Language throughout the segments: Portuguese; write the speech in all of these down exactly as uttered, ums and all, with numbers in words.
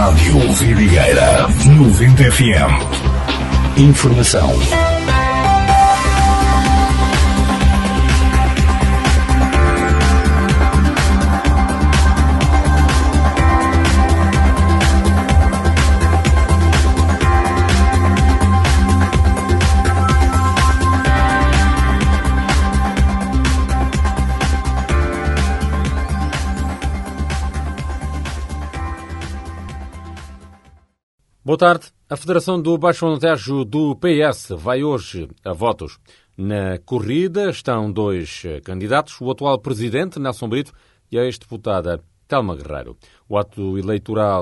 Rádio Vidigueira noventa F M. Informação. Boa tarde. A Federação do Baixo Alentejo do P S vai hoje a votos. Na corrida estão dois candidatos, o atual presidente, Nelson Brito, e a ex-deputada Telma Guerreiro. O ato eleitoral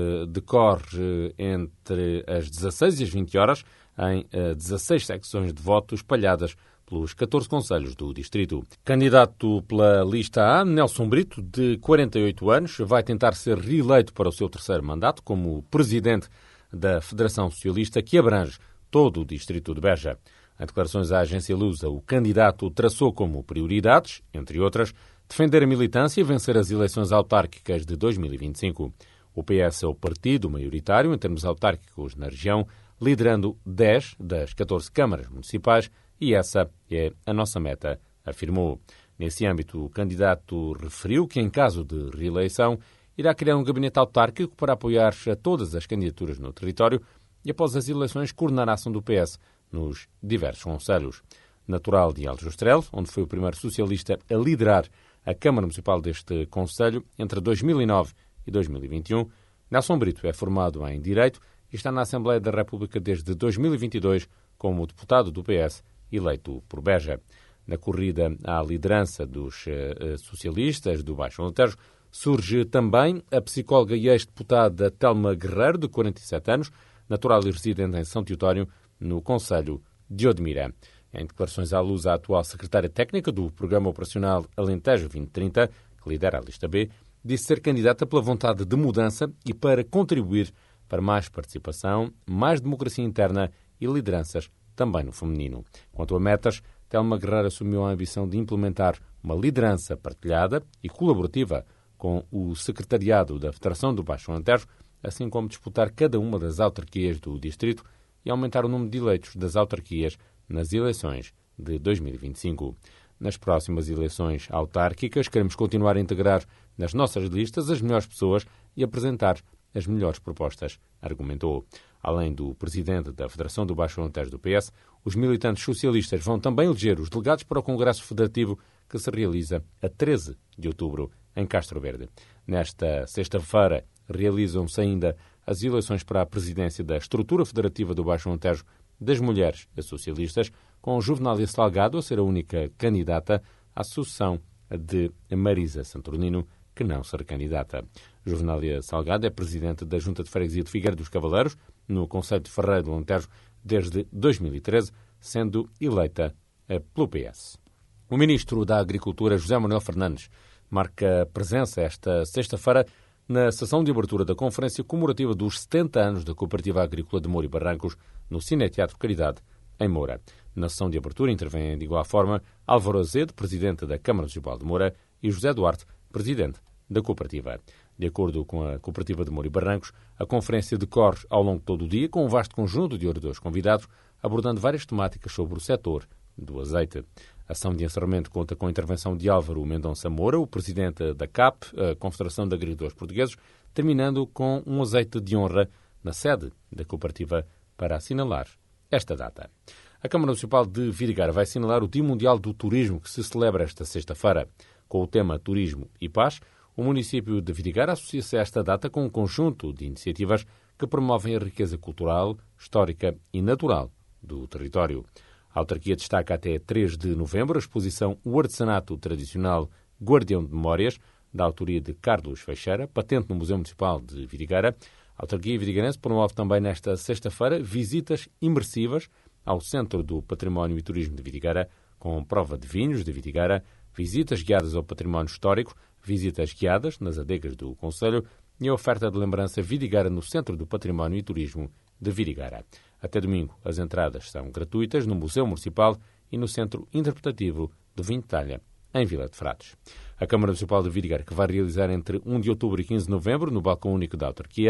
decorre entre as dezasseis e as vinte horas em dezasseis secções de voto espalhadas pelos catorze concelhos do distrito. Candidato pela lista A, Nelson Brito, de quarenta e oito anos, vai tentar ser reeleito para o seu terceiro mandato como presidente da Federação Socialista, que abrange todo o distrito de Beja. Em declarações à agência Lusa, o candidato traçou como prioridades, entre outras, defender a militância e vencer as eleições autárquicas de dois mil e vinte e cinco. O P S é o partido maioritário em termos autárquicos na região, liderando dez das catorze câmaras municipais, e essa é a nossa meta, afirmou. Nesse âmbito, o candidato referiu que, em caso de reeleição, irá criar um gabinete autárquico para apoiar a todas as candidaturas no território e, após as eleições, coordenar a ação do P S nos diversos concelhos. Natural de Aljustrel, onde foi o primeiro socialista a liderar a Câmara Municipal deste concelho entre dois mil e nove e dois mil e vinte e um, Nelson Brito é formado em Direito e está na Assembleia da República desde dois mil e vinte e dois como deputado do P S, eleito por Beja. Na corrida à liderança dos uh, socialistas do Baixo Alentejo, surge também a psicóloga e ex-deputada Telma Guerreiro, de quarenta e sete anos, natural e residente em São Teotório, no concelho de Odmira. Em declarações à luz, a atual secretária técnica do Programa Operacional Alentejo vinte trinta, que lidera a lista B, disse ser candidata pela vontade de mudança e para contribuir para mais participação, mais democracia interna e lideranças também no feminino. Quanto a metas, Telma Guerreiro assumiu a ambição de implementar uma liderança partilhada e colaborativa com o secretariado da Federação do Baixo Alentejo, assim como disputar cada uma das autarquias do distrito e aumentar o número de eleitos das autarquias nas eleições de dois mil e vinte e cinco. Nas próximas eleições autárquicas, queremos continuar a integrar nas nossas listas as melhores pessoas e apresentar as melhores propostas, argumentou. Além do presidente da Federação do Baixo Alentejo do P S, os militantes socialistas vão também eleger os delegados para o Congresso Federativo, que se realiza a treze de outubro, em Castro Verde. Nesta sexta-feira, realizam-se ainda as eleições para a presidência da Estrutura Federativa do Baixo Alentejo das Mulheres Socialistas, com Juvenália Salgado a ser a única candidata à sucessão de Marisa Saturnino, que não será candidata. Juvenália Salgado é presidente da Junta de Freguesia de Figueira dos Cavaleiros, no concelho de Ferreira do Alentejo, desde dois mil e treze, sendo eleita pelo P S. O ministro da Agricultura, José Manuel Fernandes, marca presença esta sexta-feira na sessão de abertura da Conferência Comemorativa dos setenta anos da Cooperativa Agrícola de Moura e Barrancos, no Cineteatro Caridade, em Moura. Na sessão de abertura intervêm de igual forma Álvaro Azedo, presidente da Câmara Municipal de Moura, e José Duarte, presidente da cooperativa. De acordo com a Cooperativa de Moura e Barrancos, a conferência decorre ao longo de todo o dia com um vasto conjunto de oradores convidados, abordando várias temáticas sobre o setor do azeite. A ação de encerramento conta com a intervenção de Álvaro Mendonça Moura, o presidente da C A P, a Confederação de Agricultores Portugueses, terminando com um azeite de honra na sede da cooperativa para assinalar esta data. A Câmara Municipal de Vidigueira vai assinalar o Dia Mundial do Turismo, que se celebra esta sexta-feira. Com o tema Turismo e Paz, o município de Vidigueira associa-se a esta data com um conjunto de iniciativas que promovem a riqueza cultural, histórica e natural do território. A autarquia destaca até três de novembro a exposição O Artesanato Tradicional Guardião de Memórias, da autoria de Carlos Feixeira, patente no Museu Municipal de Vidigueira. A autarquia vidigueirense promove também nesta sexta-feira visitas imersivas ao Centro do Património e Turismo de Vidigueira, com prova de vinhos de Vidigueira, visitas guiadas ao património histórico, visitas guiadas nas adegas do concelho e a oferta de lembrança Vidigueira no Centro do Património e Turismo de Vidigueira. Até domingo, as entradas são gratuitas no Museu Municipal e no Centro Interpretativo do Vinho de Talha, em Vila de Frades. A Câmara Municipal de Vidigueira, que vai realizar entre um de outubro e quinze de novembro, no balcão único da autarquia,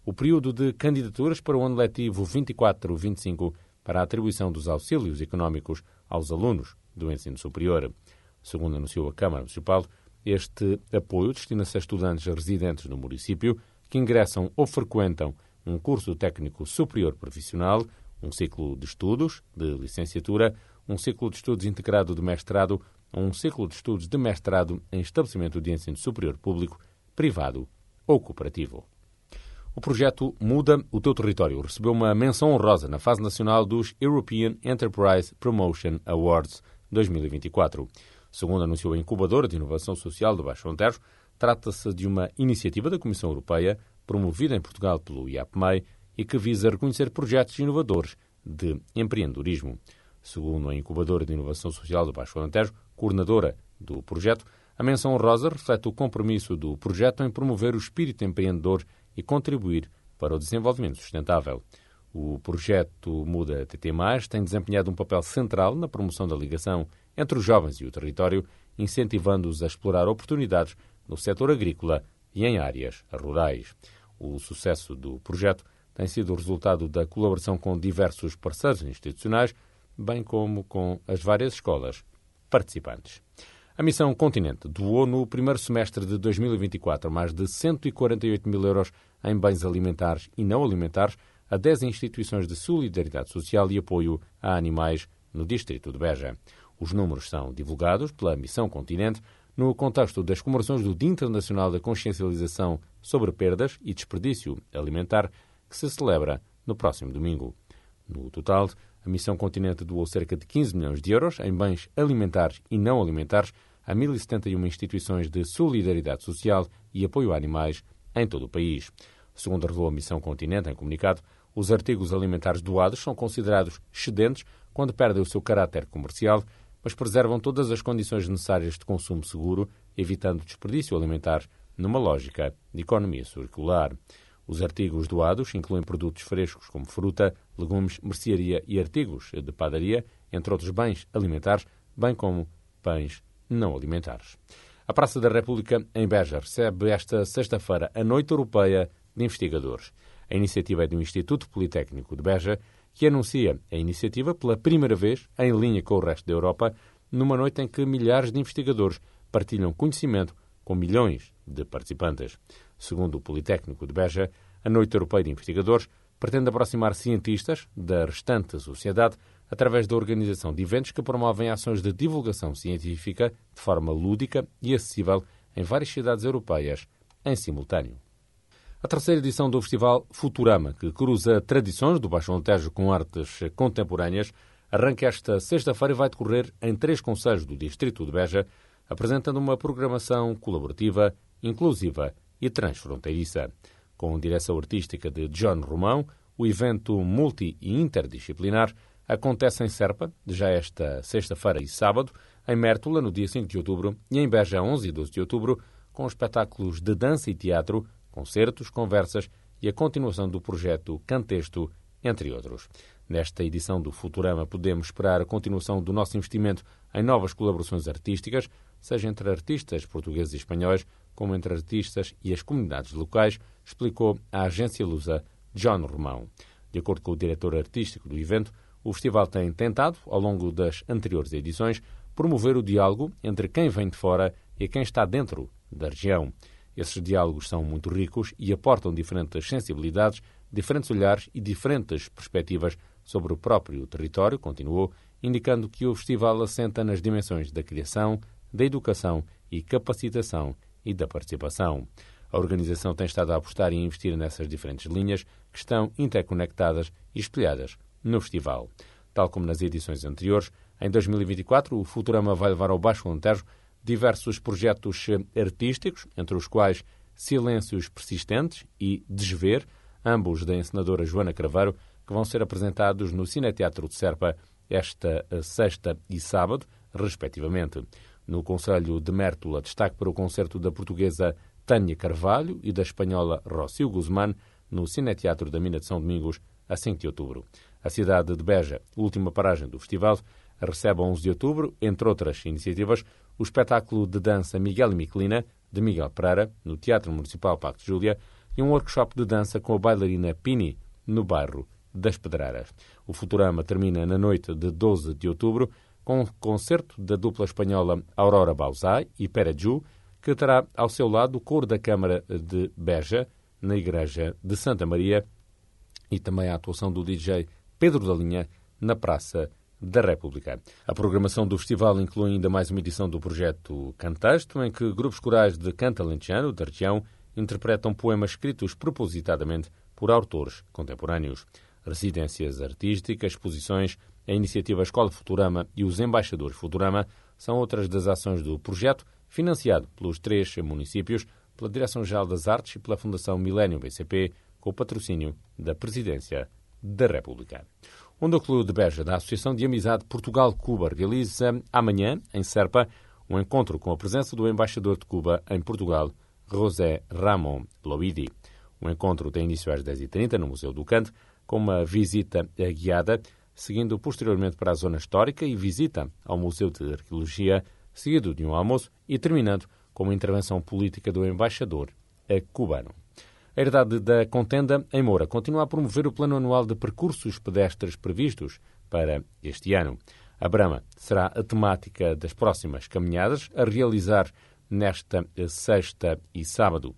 o período de candidaturas para o ano letivo vinte e quatro vinte e cinco para a atribuição dos auxílios económicos aos alunos do ensino superior. Segundo anunciou a Câmara Municipal, este apoio destina-se a estudantes residentes no município que ingressam ou frequentam um curso técnico superior profissional, um ciclo de estudos de licenciatura, um ciclo de estudos integrado de mestrado ou um ciclo de estudos de mestrado em estabelecimento de ensino superior público, privado ou cooperativo. O projeto Muda o Teu Território recebeu uma menção honrosa na fase nacional dos European Enterprise Promotion Awards dois mil e vinte e quatro. Segundo anunciou a Incubadora de Inovação Social do Baixo Alentejo, trata-se de uma iniciativa da Comissão Europeia promovida em Portugal pelo I A P M E I e que visa reconhecer projetos inovadores de empreendedorismo. Segundo a Incubadora de Inovação Social do Baixo Alentejo, coordenadora do projeto, a menção honrosa reflete o compromisso do projeto em promover o espírito empreendedor e contribuir para o desenvolvimento sustentável. O projeto Muda T T mais, tem desempenhado um papel central na promoção da ligação entre os jovens e o território, incentivando-os a explorar oportunidades no setor agrícola e em áreas rurais. O sucesso do projeto tem sido o resultado da colaboração com diversos parceiros institucionais, bem como com as várias escolas participantes. A Missão Continente doou no primeiro semestre de dois mil e vinte e quatro mais de cento e quarenta e oito mil euros em bens alimentares e não alimentares a dez instituições de solidariedade social e apoio a animais no distrito de Beja. Os números são divulgados pela Missão Continente no contexto das comemorações do Dia Internacional da Consciencialização sobre Perdas e Desperdício Alimentar, que se celebra no próximo domingo. No total, a Missão Continente doou cerca de quinze milhões de euros em bens alimentares e não alimentares a mil e setenta e uma instituições de solidariedade social e apoio a animais em todo o país. Segundo revelou a Missão Continente em comunicado, os artigos alimentares doados são considerados excedentes quando perdem o seu caráter comercial, mas preservam todas as condições necessárias de consumo seguro, evitando desperdício alimentar numa lógica de economia circular. Os artigos doados incluem produtos frescos como fruta, legumes, mercearia e artigos de padaria, entre outros bens alimentares, bem como bens não alimentares. A Praça da República, em Beja, recebe esta sexta-feira a Noite Europeia de Investigadores. A iniciativa é do Instituto Politécnico de Beja, que anuncia a iniciativa pela primeira vez, em linha com o resto da Europa, numa noite em que milhares de investigadores partilham conhecimento com milhões de participantes. Segundo o Politécnico de Beja, a Noite Europeia de Investigadores pretende aproximar cientistas da restante sociedade através da organização de eventos que promovem ações de divulgação científica de forma lúdica e acessível em várias cidades europeias em simultâneo. A terceira edição do Festival Futurama, que cruza tradições do Baixo Alentejo com artes contemporâneas, arranca esta sexta-feira e vai decorrer em três concelhos do distrito de Beja, apresentando uma programação colaborativa, inclusiva e transfronteiriça. Com direção artística de John Romão, o evento multi e interdisciplinar acontece em Serpa, já esta sexta-feira e sábado, em Mértola, no dia cinco de outubro, e em Beja, onze e doze de outubro, com espetáculos de dança e teatro, concertos, conversas e a continuação do projeto Cantexto, entre outros. Nesta edição do Futurama podemos esperar a continuação do nosso investimento em novas colaborações artísticas, seja entre artistas portugueses e espanhóis, como entre artistas e as comunidades locais, explicou a agência lusa John Romão. De acordo com o diretor artístico do evento, o festival tem tentado, ao longo das anteriores edições, promover o diálogo entre quem vem de fora e quem está dentro da região. Esses diálogos são muito ricos e aportam diferentes sensibilidades, diferentes olhares e diferentes perspectivas sobre o próprio território, continuou, indicando que o festival assenta nas dimensões da criação, da educação e capacitação e da participação. A organização tem estado a apostar e a investir nessas diferentes linhas que estão interconectadas e espelhadas no festival. Tal como nas edições anteriores, em dois mil e vinte e quatro o Futurama vai levar ao Baixo Alentejo diversos projetos artísticos, entre os quais Silêncios Persistentes e Desver, ambos da encenadora Joana Craveiro, que vão ser apresentados no Cineteatro de Serpa esta sexta e sábado, respectivamente. No concelho de Mértola, destaque para o concerto da portuguesa Tânia Carvalho e da espanhola Rocío Guzmán, no Cineteatro da Mina de São Domingos, a cinco de outubro. A cidade de Beja, última paragem do festival, recebe a onze de outubro, entre outras iniciativas, o espetáculo de dança Miguel e Miquelina, de Miguel Pereira, no Teatro Municipal Paco de Júlia, e um workshop de dança com a bailarina Pini, no bairro das Pedreiras. O Futurama termina na noite de doze de outubro com um concerto da dupla espanhola Aurora Bauzá e Pere Ju, que terá ao seu lado o coro da Câmara de Beja, na Igreja de Santa Maria, e também a atuação do D J Pedro da Linha na Praça da República. A programação do festival inclui ainda mais uma edição do projeto Cantexto, em que grupos corais de canto alentejano da região interpretam poemas escritos propositadamente por autores contemporâneos. Residências artísticas, exposições, a iniciativa Escola Futurama e os Embaixadores Futurama são outras das ações do projeto, financiado pelos três municípios, pela Direção-Geral das Artes e pela Fundação Milênio B C P, com o patrocínio da Presidência da República. O Núcleo de Beja da Associação de Amizade Portugal-Cuba realiza amanhã, em Serpa, um encontro com a presença do embaixador de Cuba em Portugal, José Ramón Loidi. O encontro tem início às dez e trinta no Museu do Cante, com uma visita guiada, seguindo posteriormente para a zona histórica e visita ao Museu de Arqueologia, seguido de um almoço e terminando com uma intervenção política do embaixador cubano. A Herdade da Contenda, em Moura, continua a promover o plano anual de percursos pedestres previstos para este ano. A Brama será a temática das próximas caminhadas a realizar nesta sexta e sábado.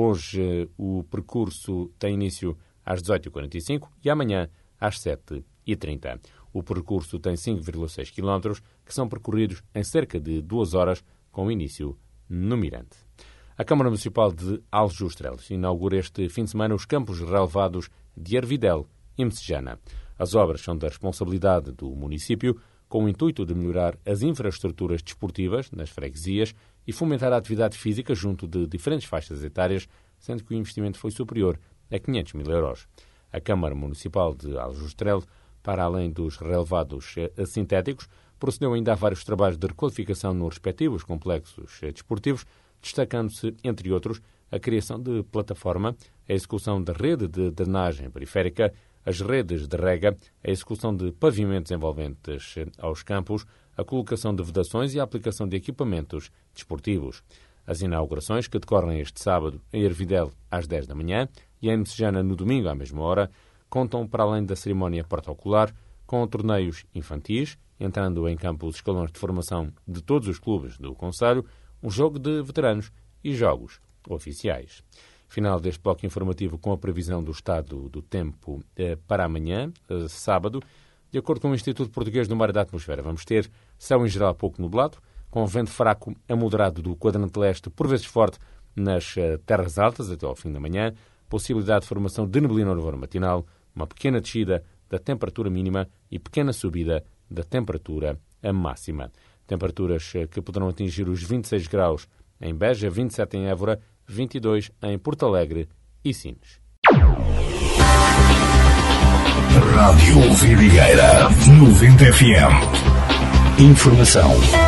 Hoje o percurso tem início às dezoito e quarenta e cinco e amanhã às sete e trinta. O percurso tem cinco vírgula seis quilómetros, que são percorridos em cerca de duas horas, com início no Mirante. A Câmara Municipal de Aljustrelos inaugura este fim de semana os campos relevados de Ervidel e Messejana. As obras são da responsabilidade do município, com o intuito de melhorar as infraestruturas desportivas nas freguesias e fomentar a atividade física junto de diferentes faixas etárias, sendo que o investimento foi superior a quinhentos mil euros. A Câmara Municipal de Aljustrelos, para além dos relevados sintéticos, procedeu ainda a vários trabalhos de requalificação nos respectivos complexos desportivos, destacando-se, entre outros, a criação de plataforma, a execução da rede de drenagem periférica, as redes de rega, a execução de pavimentos envolventes aos campos, a colocação de vedações e a aplicação de equipamentos desportivos. As inaugurações, que decorrem este sábado em Ervidel às dez da manhã e em Messejana no domingo à mesma hora, contam, para além da cerimónia protocolar, com torneios infantis, entrando em campo os escalões de formação de todos os clubes do concelho, um jogo de veteranos e jogos oficiais. Final deste bloco informativo com a previsão do estado do tempo eh, para amanhã, eh, sábado. De acordo com o Instituto Português do Mar e da Atmosfera, vamos ter céu em geral pouco nublado, com vento fraco a moderado do quadrante leste, por vezes forte, nas eh, terras altas até ao fim da manhã, possibilidade de formação de neblina no vão matinal, uma pequena descida da temperatura mínima e pequena subida da temperatura máxima. Temperaturas que poderão atingir os vinte e seis graus em Beja, vinte e sete em Évora, vinte e dois em Porto Alegre e Sines. Rádio Vidigueira noventa F M. Informação